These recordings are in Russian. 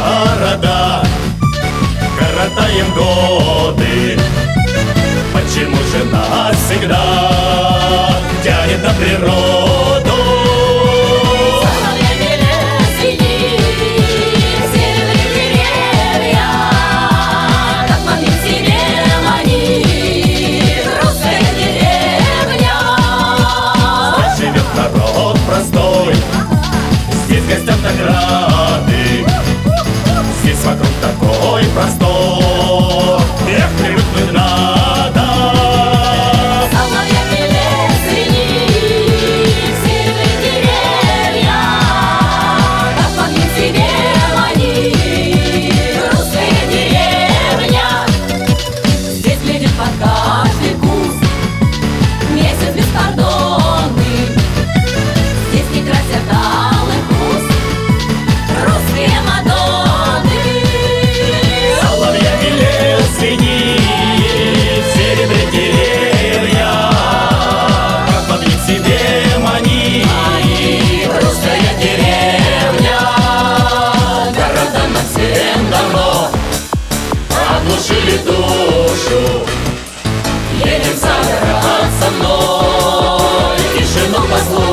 города, коротаем годы. Почему же нас всегда тянет на природу? Соловьями лес звенит, северные деревья, как магнит себе манит русская деревня. Здесь живет народ простой, здесь гостям награды, здесь вокруг такой простор, эх, привыкнуть надо. Соловьями лес звенит, северные деревья, как магнит себе манит русская деревня. Здесь глядит под каждый куст месяц беспардонный, здесь не красят алых уст русские мадонны. Соловьями лес звенит, серебрит деревья, как магнит себе манит русская деревня. Города нам всем давно оглушили душу, едем за город со мной, тишину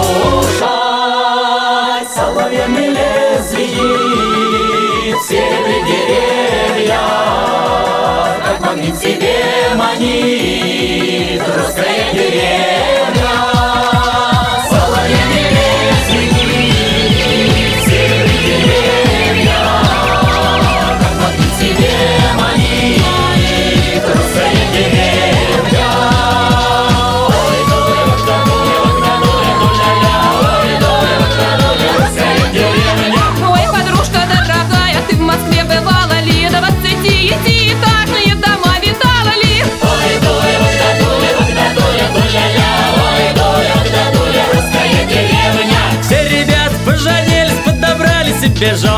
послушать. Соловьями лес звенит, серебрит деревья, как магнит себе манит русская деревня. Соловьями лес звенит, серебрит деревья, как магнит себе манит русская деревня. Ой, дуля, дуля, дуля, дуля, ой, дуля, дуля, русская деревня. Ой, подружка дорогая, ты в Москве бывала ли? До 20-этажные дома видала ли? Ой, дуля, дуля, дуля, дуля, дуля, ой, дуля, дуля, русская деревня. Все ребят поженились, подобрали себе жен.